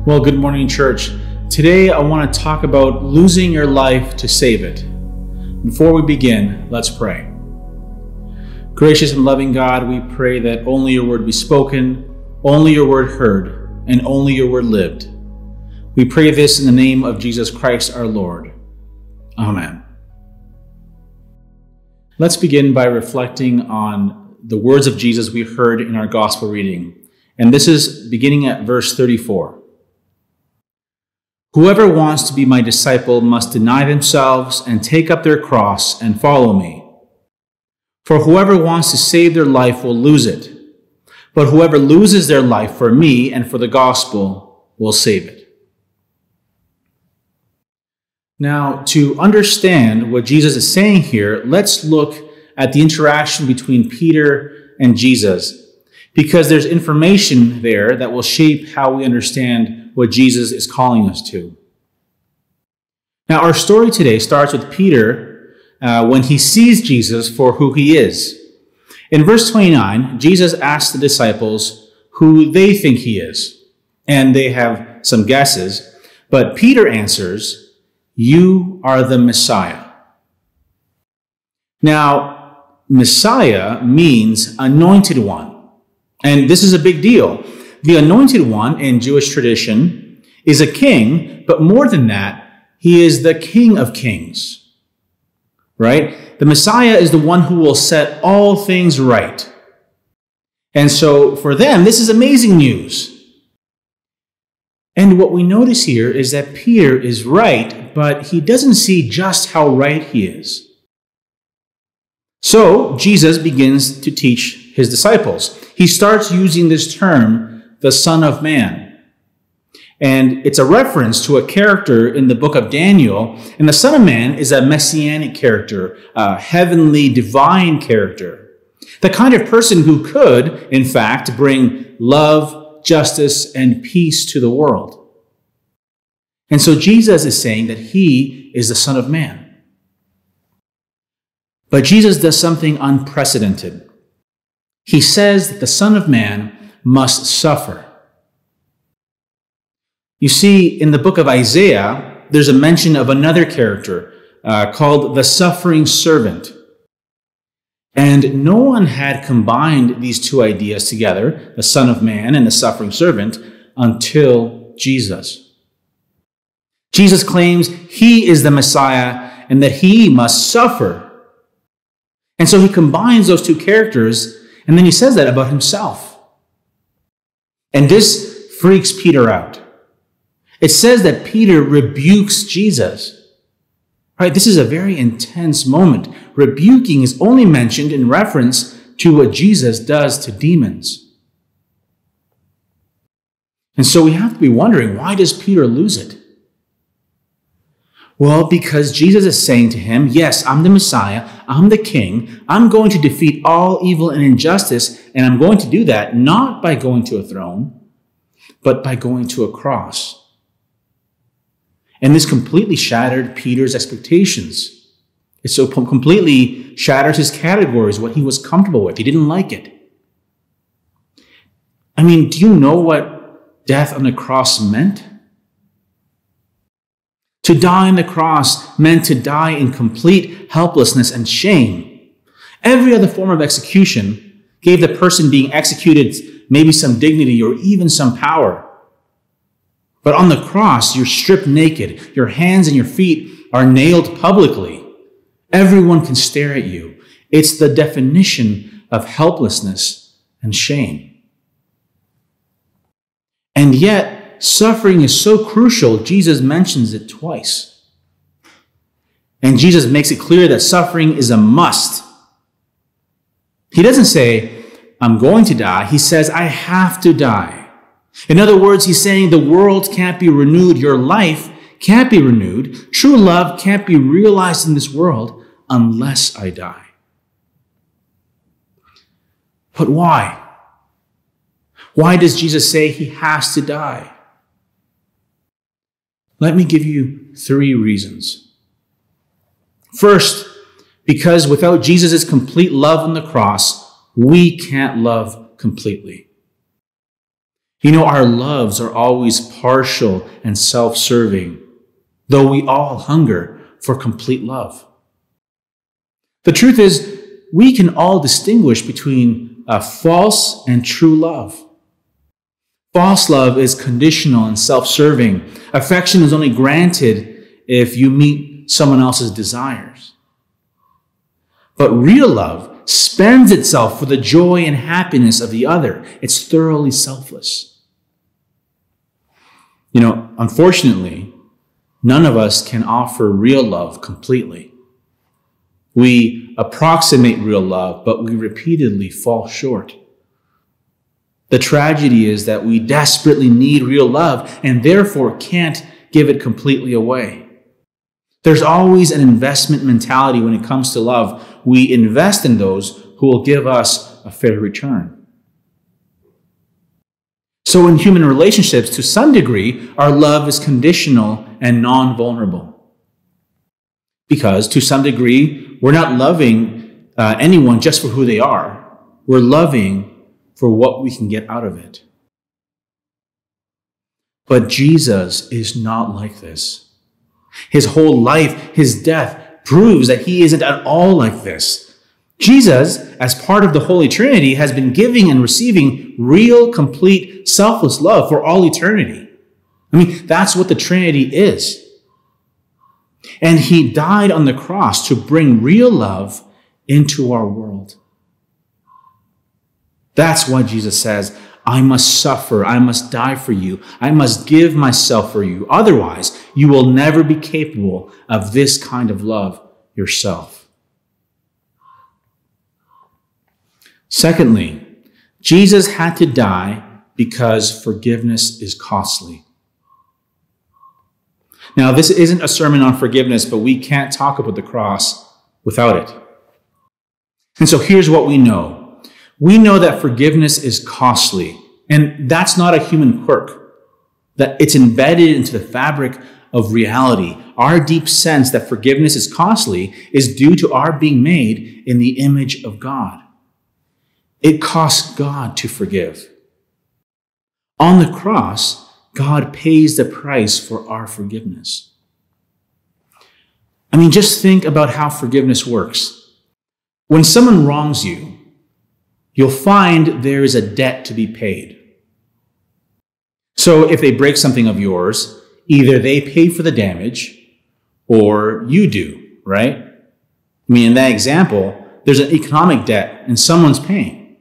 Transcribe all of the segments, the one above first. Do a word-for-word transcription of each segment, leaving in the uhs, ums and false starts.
Well, good morning, church. Today I want to talk about losing your life to save it. Before we begin, let's pray. Gracious and loving God, we pray that only your word be spoken, only your word heard, and only your word lived. We pray this in the name of Jesus Christ our Lord. Amen. Let's begin by reflecting on the words of Jesus we heard in our gospel reading. And this is beginning at verse thirty-four. Whoever wants to be my disciple must deny themselves and take up their cross and follow me. For whoever wants to save their life will lose it, but whoever loses their life for me and for the gospel will save it. Now, to understand what Jesus is saying here, let's look at the interaction between Peter and Jesus, because there's information there that will shape how we understand what Jesus is calling us to. Now, our story today starts with Peter uh, when he sees Jesus for who he is. In verse twenty-nine, Jesus asks the disciples who they think he is, and they have some guesses, but Peter answers, "You are the Messiah." Now, Messiah means anointed one, and this is a big deal. The anointed one in Jewish tradition is a king, but more than that, he is the King of Kings, right? The Messiah is the one who will set all things right. And so for them, this is amazing news. And what we notice here is that Peter is right, but he doesn't see just how right he is. So Jesus begins to teach his disciples. He starts using this term, the Son of Man. And it's a reference to a character in the book of Daniel. And the Son of Man is a messianic character, a heavenly, divine character. The kind of person who could, in fact, bring love, justice, and peace to the world. And so Jesus is saying that he is the Son of Man. But Jesus does something unprecedented. He says that the Son of Man must suffer. You see, in the book of Isaiah, there's a mention of another character uh, called the suffering servant. And no one had combined these two ideas together, the Son of Man and the suffering servant, until Jesus. Jesus claims he is the Messiah and that he must suffer. And so he combines those two characters, and then he says that about himself. And this freaks Peter out. It says that Peter rebukes Jesus. Right? This is a very intense moment. Rebuking is only mentioned in reference to what Jesus does to demons. And so we have to be wondering, why does Peter lose it? Well, because Jesus is saying to him, yes, I'm the Messiah, I'm the King, I'm going to defeat all evil and injustice, and I'm going to do that not by going to a throne, but by going to a cross. And this completely shattered Peter's expectations. It so completely shatters his categories, what he was comfortable with. He didn't like it. I mean, do you know what death on the cross meant? To die on the cross meant to die in complete helplessness and shame. Every other form of execution gave the person being executed maybe some dignity or even some power. But on the cross, you're stripped naked. Your hands and your feet are nailed publicly. Everyone can stare at you. It's the definition of helplessness and shame. And yet, suffering is so crucial, Jesus mentions it twice. And Jesus makes it clear that suffering is a must. He doesn't say, I'm going to die. He says, I have to die. In other words, he's saying the world can't be renewed. Your life can't be renewed. True love can't be realized in this world unless I die. But why? Why does Jesus say he has to die? Let me give you three reasons. First, because without Jesus' complete love on the cross, we can't love completely. You know, our loves are always partial and self-serving, though we all hunger for complete love. The truth is, we can all distinguish between a false and true love. False love is conditional and self-serving. Affection is only granted if you meet someone else's desires. But real love spends itself for the joy and happiness of the other. It's thoroughly selfless. You know, unfortunately, none of us can offer real love completely. We approximate real love, but we repeatedly fall short. The tragedy is that we desperately need real love and therefore can't give it completely away. There's always an investment mentality when it comes to love. We invest in those who will give us a fair return. So in human relationships, to some degree, our love is conditional and non-vulnerable. Because to some degree, we're not loving uh, anyone just for who they are. We're loving for what we can get out of it. But Jesus is not like this. His whole life, his death, proves that he isn't at all like this. Jesus, as part of the Holy Trinity, has been giving and receiving real, complete, selfless love for all eternity. I mean, that's what the Trinity is. And he died on the cross to bring real love into our world. That's why Jesus says, I must suffer, I must die for you, I must give myself for you. Otherwise, you will never be capable of this kind of love yourself. Secondly, Jesus had to die because forgiveness is costly. Now, this isn't a sermon on forgiveness, but we can't talk about the cross without it. And so here's what we know. We know that forgiveness is costly, and that's not a human quirk, that it's embedded into the fabric of reality. Our deep sense that forgiveness is costly is due to our being made in the image of God. It costs God to forgive. On the cross, God pays the price for our forgiveness. I mean, just think about how forgiveness works. When someone wrongs you, you'll find there is a debt to be paid. So if they break something of yours, either they pay for the damage or you do, right? I mean, in that example, there's an economic debt and someone's paying.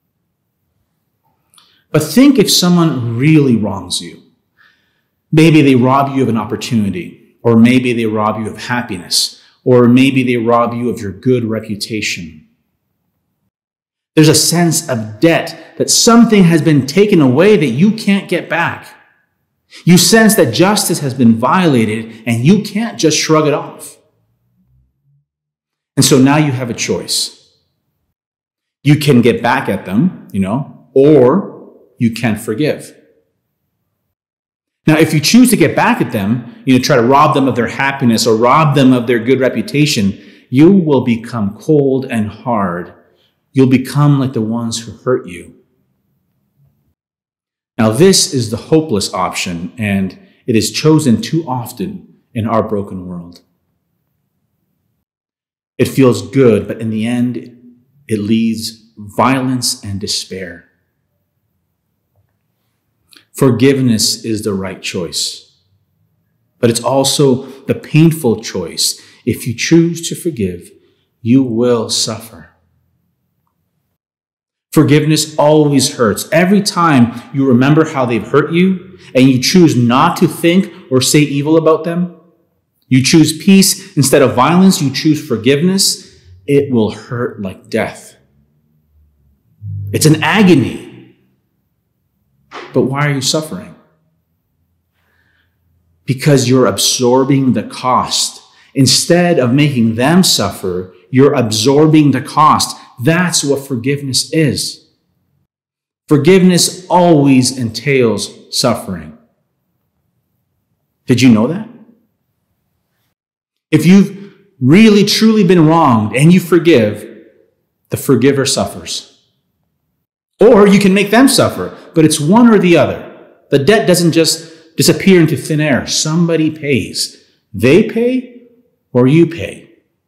But think if someone really wrongs you. Maybe they rob you of an opportunity, or maybe they rob you of happiness, or maybe they rob you of your good reputation. There's a sense of debt, that something has been taken away that you can't get back. You sense that justice has been violated and you can't just shrug it off. And so now you have a choice. You can get back at them, you know, or you can forgive. Now, if you choose to get back at them, you know, try to rob them of their happiness or rob them of their good reputation, you will become cold and hard. You'll become like the ones who hurt you. Now, this is the hopeless option, and it is chosen too often in our broken world. It feels good, but in the end, it leads violence and despair. Forgiveness is the right choice, but it's also the painful choice. If you choose to forgive, you will suffer. Forgiveness always hurts. Every time you remember how they've hurt you and you choose not to think or say evil about them, you choose peace instead of violence, you choose forgiveness, it will hurt like death. It's an agony. But why are you suffering? Because you're absorbing the cost. Instead of making them suffer, you're absorbing the cost. That's what forgiveness is. Forgiveness always entails suffering. Did you know that? If you've really, truly been wronged and you forgive, the forgiver suffers. Or you can make them suffer. but it's one or the other. The debt doesn't just disappear into thin air. Somebody pays. They pay or you pay.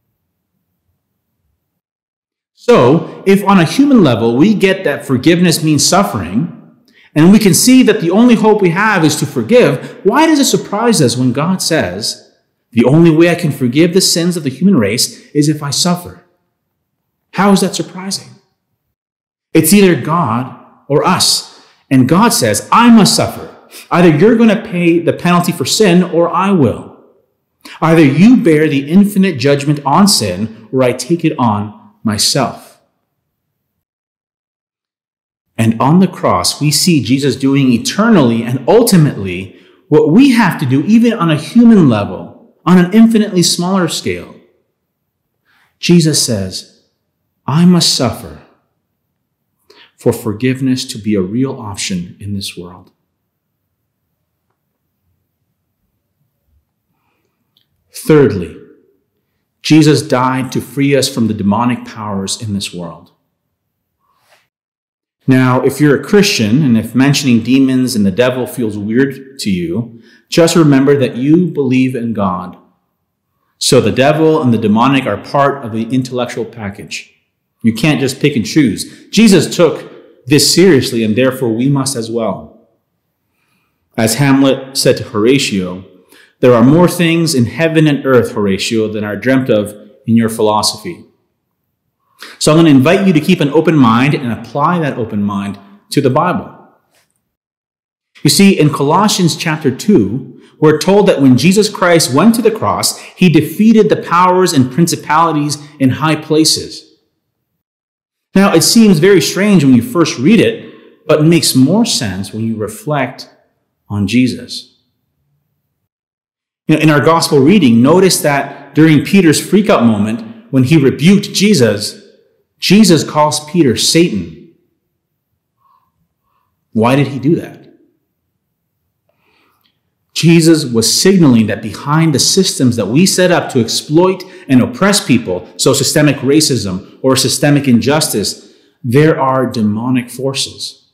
So, if on a human level we get that forgiveness means suffering, and we can see that the only hope we have is to forgive, why does it surprise us when God says, the only way I can forgive the sins of the human race is if I suffer? How is that surprising? It's either God or us. And God says, I must suffer. Either you're going to pay the penalty for sin or I will. Either you bear the infinite judgment on sin or I take it on myself. And on the cross, we see Jesus doing eternally and ultimately what we have to do even on a human level, on an infinitely smaller scale. Jesus says, I must suffer for forgiveness to be a real option in this world. Thirdly, Jesus died to free us from the demonic powers in this world. Now, if you're a Christian, and if mentioning demons and the devil feels weird to you, just remember that you believe in God. So the devil and the demonic are part of the intellectual package. You can't just pick and choose. Jesus took this seriously, and therefore we must as well. As Hamlet said to Horatio, there are more things in heaven and earth, Horatio, than are dreamt of in your philosophy. So I'm going to invite you to keep an open mind and apply that open mind to the Bible. You see, in Colossians chapter two, we're told that when Jesus Christ went to the cross, he defeated the powers and principalities in high places. Now, it seems very strange when you first read it, but it makes more sense when you reflect on Jesus. In our gospel reading, notice that during Peter's freak-out moment, when he rebuked Jesus, Jesus calls Peter Satan. Why did he do that? Jesus was signaling that behind the systems that we set up to exploit and oppress people, so systemic racism or systemic injustice, there are demonic forces.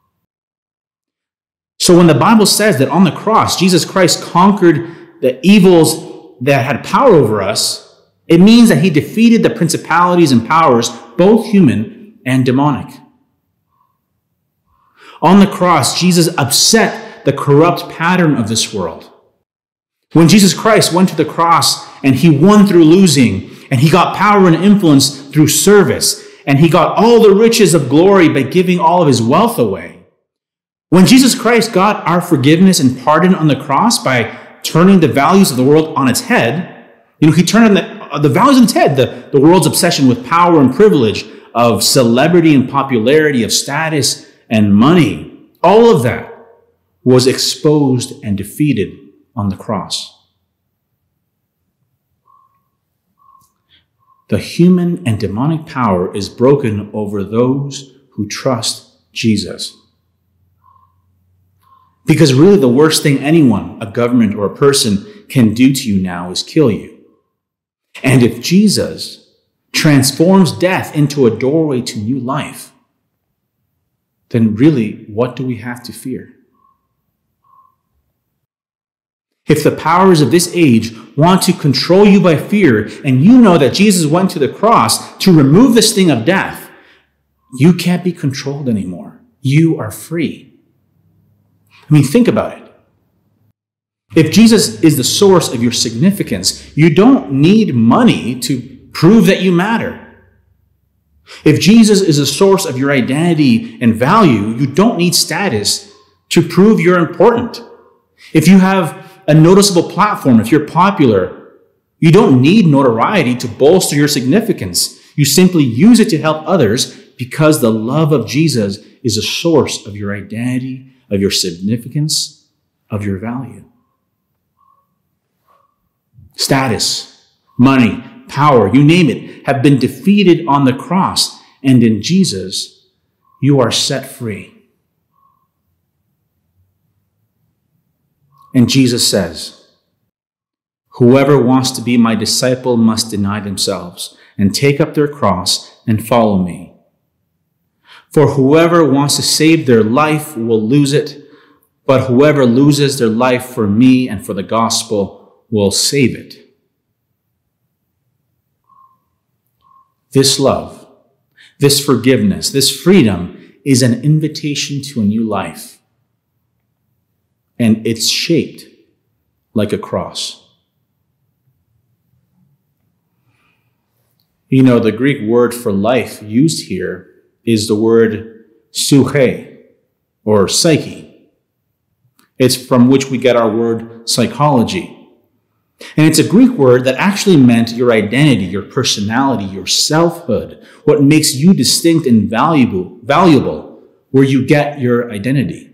So when the Bible says that on the cross, Jesus Christ conquered the evils that had power over us, it means that he defeated the principalities and powers, both human and demonic. On the cross, Jesus upset the corrupt pattern of this world. When Jesus Christ went to the cross and he won through losing, and he got power and influence through service, and he got all the riches of glory by giving all of his wealth away. When Jesus Christ got our forgiveness and pardon on the cross by turning the values of the world on its head, you know, he turned the, the values on its head, the, the world's obsession with power and privilege, of celebrity and popularity, of status and money. All of that was exposed and defeated on the cross. The human and demonic power is broken over those who trust Jesus. Because really the worst thing anyone, a government or a person, can do to you now is kill you. And if Jesus transforms death into a doorway to new life, then really, what do we have to fear? If the powers of this age want to control you by fear, and you know that Jesus went to the cross to remove the sting of death, you can't be controlled anymore. You are free. I mean, think about it. If Jesus is the source of your significance, you don't need money to prove that you matter. If Jesus is the source of your identity and value, you don't need status to prove you're important. If you have a noticeable platform, if you're popular, you don't need notoriety to bolster your significance. You simply use it to help others because the love of Jesus is a source of your identity, of your significance, of your value. Status, money, power, you name it, have been defeated on the cross, and in Jesus, you are set free. And Jesus says, whoever wants to be my disciple must deny themselves and take up their cross and follow me. For whoever wants to save their life will lose it, but whoever loses their life for me and for the gospel will save it. This love, this forgiveness, this freedom is an invitation to a new life. And it's shaped like a cross. You know, the Greek word for life used here is the word psyche, or psyche. It's from which we get our word psychology. And it's a Greek word that actually meant your identity, your personality, your selfhood, what makes you distinct and valuable, valuable, where you get your identity.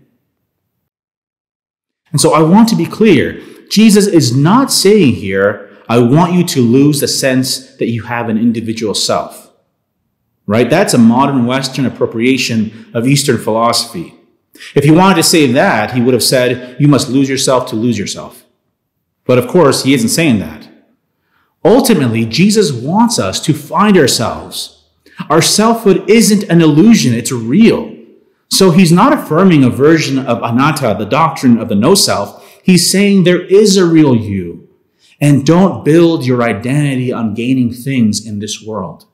And so I want to be clear, Jesus is not saying here, I want you to lose the sense that you have an individual self. Right? That's a modern Western appropriation of Eastern philosophy. If he wanted to say that, he would have said, you must lose yourself to lose yourself. But of course, he isn't saying that. Ultimately, Jesus wants us to find ourselves. Our selfhood isn't an illusion, it's real. So he's not affirming a version of anatta, the doctrine of the no-self. He's saying there is a real you. And don't build your identity on gaining things in this world.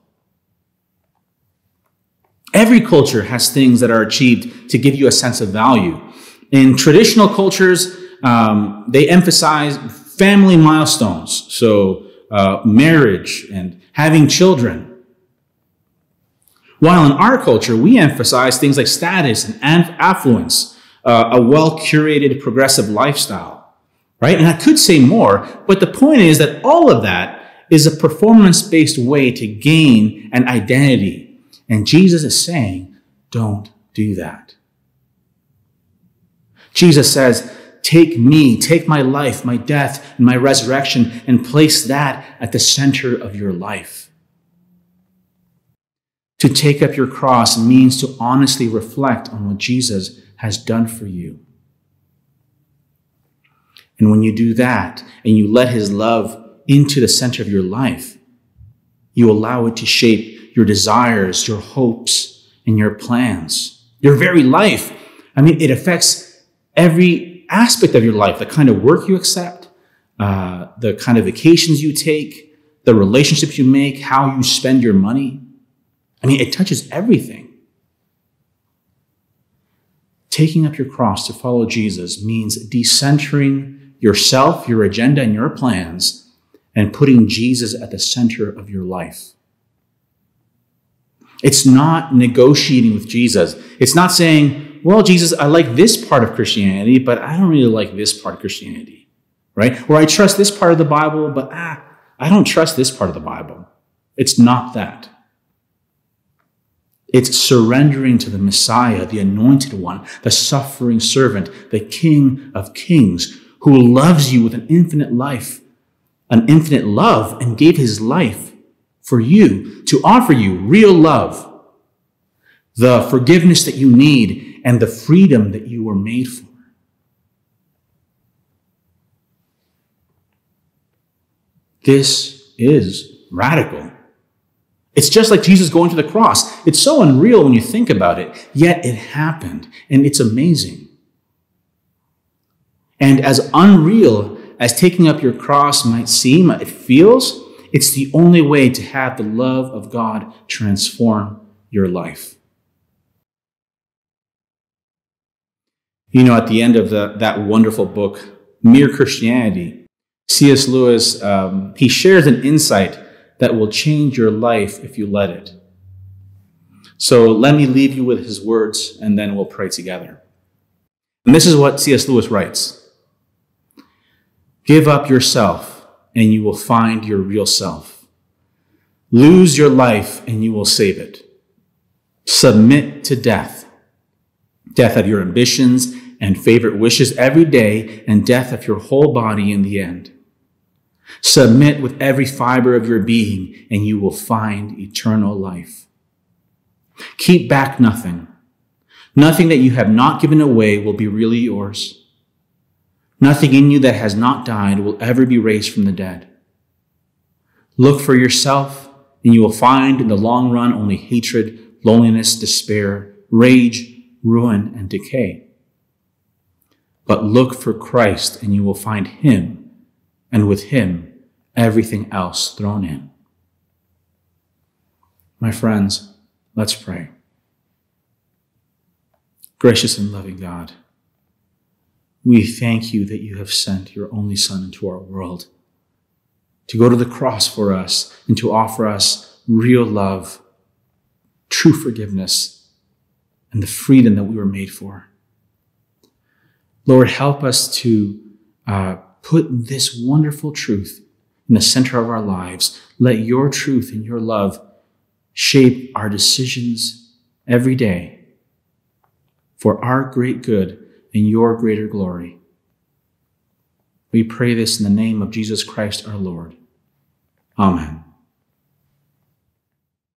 Every culture has things that are achieved to give you a sense of value. In traditional cultures, um, they emphasize family milestones, so uh, marriage and having children. While in our culture, we emphasize things like status and affluence, uh, a well-curated progressive lifestyle, right? And I could say more, but the point is that all of that is a performance-based way to gain an identity. And Jesus is saying, don't do that. Jesus says, take me, take my life, my death, and my resurrection, and place that at the center of your life. To take up your cross means to honestly reflect on what Jesus has done for you. And when you do that, and you let his love into the center of your life, you allow it to shape your desires, your hopes, and your plans. Your very life. I mean, it affects every aspect of your life, the kind of work you accept, uh, the kind of vacations you take, the relationships you make, how you spend your money. I mean, it touches everything. Taking up your cross to follow Jesus means decentering yourself, your agenda, and your plans, and putting Jesus at the center of your life. It's not negotiating with Jesus. It's not saying, well, Jesus, I like this part of Christianity, but I don't really like this part of Christianity, right? Or I trust this part of the Bible, but ah, I don't trust this part of the Bible. It's not that. It's surrendering to the Messiah, the anointed one, the suffering servant, the King of Kings, who loves you with an infinite life, an infinite love, and gave his life for you to offer you real love, the forgiveness that you need, and the freedom that you were made for. This is radical. It's just like Jesus going to the cross. It's so unreal when you think about it, yet it happened, and it's amazing. And as unreal as taking up your cross might seem, it feels, it's the only way to have the love of God transform your life. You know, at the end of the, that wonderful book, Mere Christianity, C S Lewis, um, he shares an insight that will change your life if you let it. So let me leave you with his words, and then we'll pray together. And this is what C S Lewis writes. Give up yourself, and you will find your real self. Lose your life, and you will save it. Submit to death. Death of your ambitions and favorite wishes every day, and death of your whole body in the end. Submit with every fiber of your being, and you will find eternal life. Keep back nothing. Nothing that you have not given away will be really yours. Nothing in you that has not died will ever be raised from the dead. Look for yourself, and you will find in the long run only hatred, loneliness, despair, rage, ruin, and decay. But look for Christ, and you will find him, and with him, everything else thrown in. My friends, let's pray. Gracious and loving God, we thank you that you have sent your only Son into our world to go to the cross for us and to offer us real love, true forgiveness, and the freedom that we were made for. Lord, help us to uh, put this wonderful truth in the center of our lives. Let your truth and your love shape our decisions every day for our great good and your greater glory. We pray this in the name of Jesus Christ our Lord. Amen.